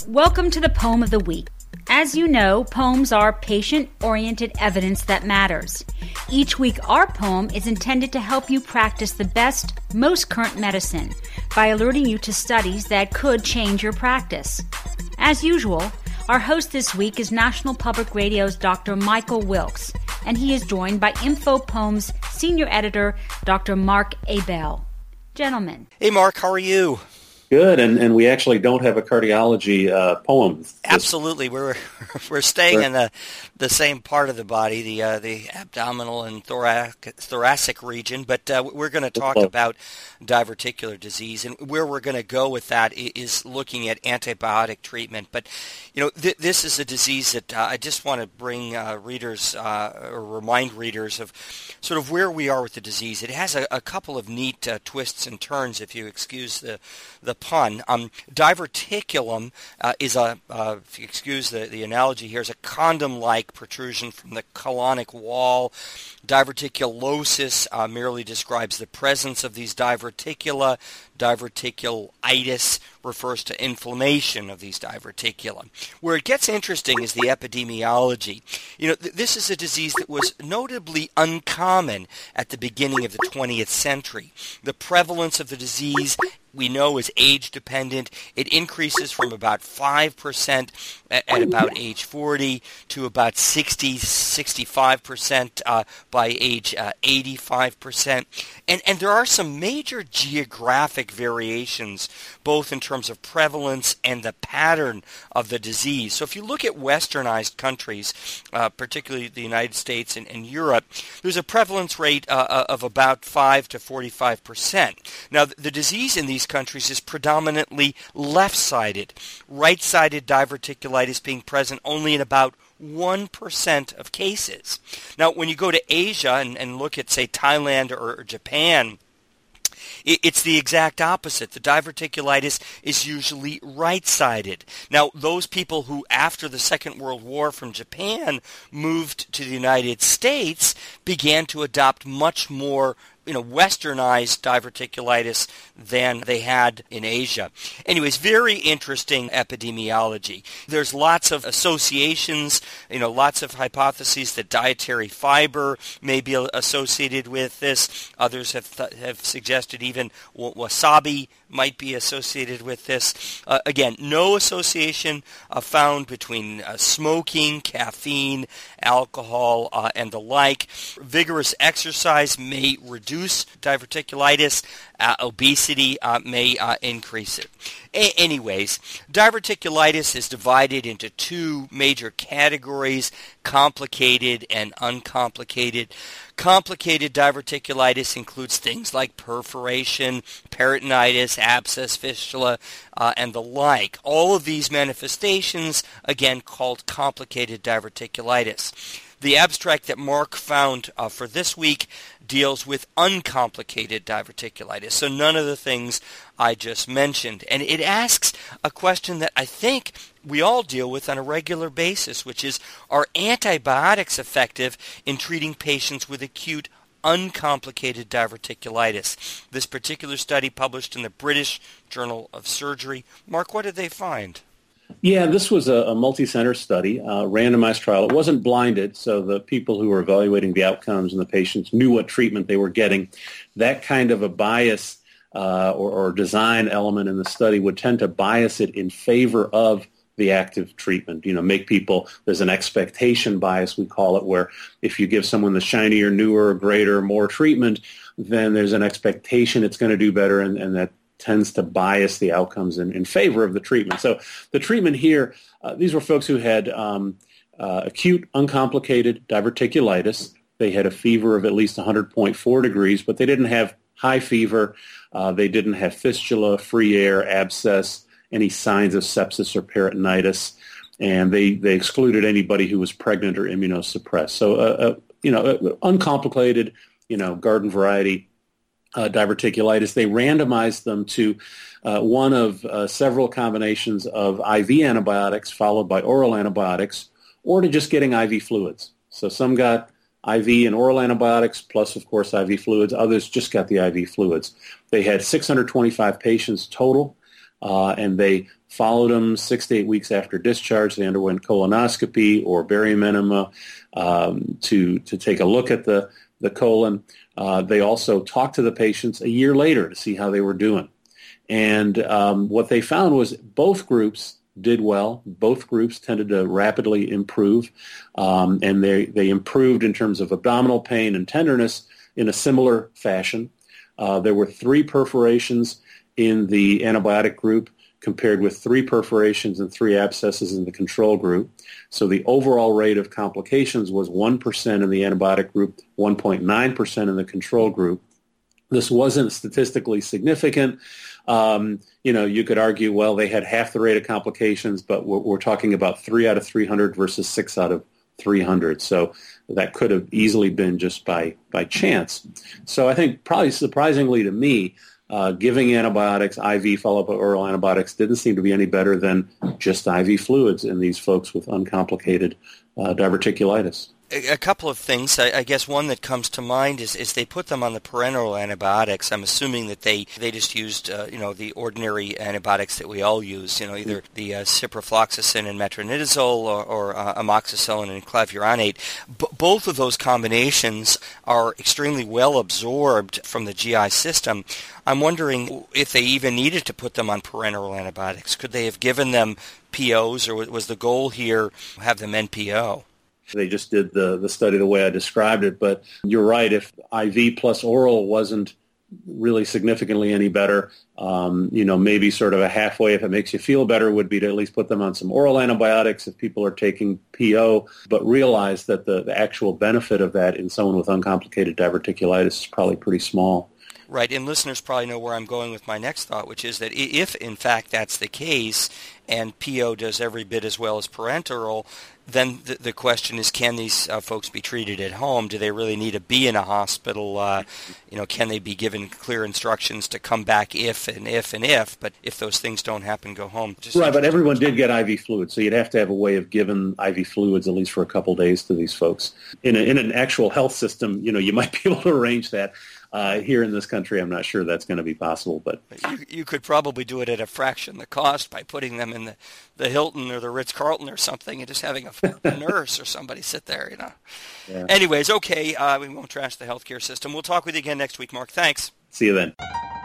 Welcome to the Poem of the Week. As you know, poems are patient-oriented evidence that matters. Each week, our poem is intended to help you practice the best, most current medicine by alerting you to studies that could change your practice. As usual, our host this week is National Public Radio's Dr. Michael Wilkes, and he is joined by Info Poems Senior Editor, Dr. Mark Abell. Gentlemen. Hey, Mark, how are you? Good, and we actually don't have a cardiology poem. Absolutely, we're staying in the same part of the body, the abdominal and thoracic region, but we're going to talk about diverticular disease, and where we're going to go with that is looking at antibiotic treatment. But you know, this is a disease that I just want to bring readers or remind readers of sort of where we are with the disease. It has a couple of neat twists and turns, if you excuse the pun. Diverticulum is if you excuse the analogy here, is a condom-like protrusion from the colonic wall. Diverticulosis merely describes the presence of these diverticula. Diverticulitis refers to inflammation of these diverticula. Where it gets interesting is the epidemiology. You know, this is a disease that was notably uncommon at the beginning of the 20th century. The prevalence of the disease, we know, is age-dependent. It increases from about 5% at about age 40 to about 65% by age 85%. And there are some major geographic variations, both in terms of prevalence and the pattern of the disease. So if you look at westernized countries, particularly the United States and Europe, there's a prevalence rate of about 5 to 45%. Now, the disease in these countries is predominantly left-sided, right-sided diverticulitis being present only in about 1% of cases. Now, when you go to Asia and look at, say, Thailand or Japan, it's the exact opposite. The diverticulitis is usually right-sided. Now, those people who, after the Second World War from Japan, moved to the United States began to adopt much more westernized diverticulitis than they had in Asia. Anyways, very interesting epidemiology. There's lots of associations, lots of hypotheses that dietary fiber may be associated with this. Others have suggested even wasabi might be associated with this. Again, no association found between smoking, caffeine, alcohol, and the like. Vigorous exercise may reduce diverticulitis. Obesity may increase it. Anyways, diverticulitis is divided into two major categories, complicated and uncomplicated. Complicated diverticulitis includes things like perforation, peritonitis, abscess, fistula, and the like. All of these manifestations, again, called complicated diverticulitis. The abstract that Mark found for this week deals with uncomplicated diverticulitis, so none of the things I just mentioned. And it asks a question that I think we all deal with on a regular basis, which is, are antibiotics effective in treating patients with acute uncomplicated diverticulitis? This particular study published in the British Journal of Surgery. Mark, what did they find? Yeah, this was a multi-center study, randomized trial. It wasn't blinded, so the people who were evaluating the outcomes and the patients knew what treatment they were getting. That kind of a bias or design element in the study would tend to bias it in favor of the active treatment. Make people, there's an expectation bias, we call it, where if you give someone the shinier, newer, greater, more treatment, then there's an expectation it's going to do better, and that tends to bias the outcomes in favor of the treatment. So the treatment here, these were folks who had acute uncomplicated diverticulitis. They had a fever of at least 100.4 degrees, but they didn't have high fever. They didn't have fistula, free air, abscess, any signs of sepsis or peritonitis, and they excluded anybody who was pregnant or immunosuppressed. So, uncomplicated, garden variety diverticulitis. They randomized them to one of several combinations of IV antibiotics followed by oral antibiotics, or to just getting IV fluids. So some got IV and oral antibiotics plus, of course, IV fluids. Others just got the IV fluids. They had 625 patients total. and they followed them 6 to 8 weeks after discharge. They underwent colonoscopy or barium enema to take a look at the colon. They also talked to the patients a year later to see how they were doing. And what they found was both groups did well. Both groups tended to rapidly improve, and they improved in terms of abdominal pain and tenderness in a similar fashion. There were 3 perforations in the antibiotic group compared with 3 perforations and 3 abscesses in the control group. So the overall rate of complications was 1% in the antibiotic group, 1.9% in the control group. This wasn't statistically significant. You could argue, well, they had half the rate of complications, but we're talking about 3 out of 300 versus 6 out of 300. So that could have easily been just by chance. So I think probably surprisingly to me, giving antibiotics, IV followed by oral antibiotics, didn't seem to be any better than just IV fluids in these folks with uncomplicated diverticulitis. A couple of things. I guess one that comes to mind is they put them on the parenteral antibiotics. I'm assuming that they just used the ordinary antibiotics that we all use, either the ciprofloxacin and metronidazole or amoxicillin and clavuronate. Both of those combinations are extremely well absorbed from the GI system. I'm wondering if they even needed to put them on parenteral antibiotics. Could they have given them POs, or was the goal here have them NPO? They just did the study the way I described it, but you're right. If IV plus oral wasn't really significantly any better, maybe sort of a halfway, if it makes you feel better, would be to at least put them on some oral antibiotics if people are taking PO, but realize that the actual benefit of that in someone with uncomplicated diverticulitis is probably pretty small. Right, and listeners probably know where I'm going with my next thought, which is that if, in fact, that's the case, and PO does every bit as well as parenteral, then the question is, can these folks be treated at home? Do they really need to be in a hospital? Can they be given clear instructions to come back if? But if those things don't happen, go home. Right, but everyone did get IV fluids, so you'd have to have a way of giving IV fluids at least for a couple days to these folks. In an actual health system, you might be able to arrange that. Here in this country, I'm not sure that's going to be possible. But you could probably do it at a fraction the cost by putting them in the Hilton or the Ritz-Carlton or something and just having a nurse or somebody sit there, Yeah. Anyways, okay, we won't trash the healthcare system. We'll talk with you again next week, Mark. Thanks. See you then.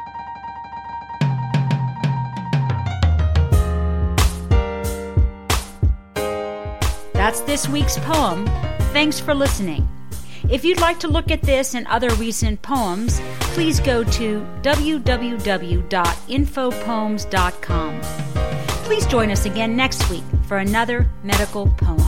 That's this week's poem. Thanks for listening. If you'd like to look at this and other recent poems, please go to www.infopoems.com. Please join us again next week for another medical poem.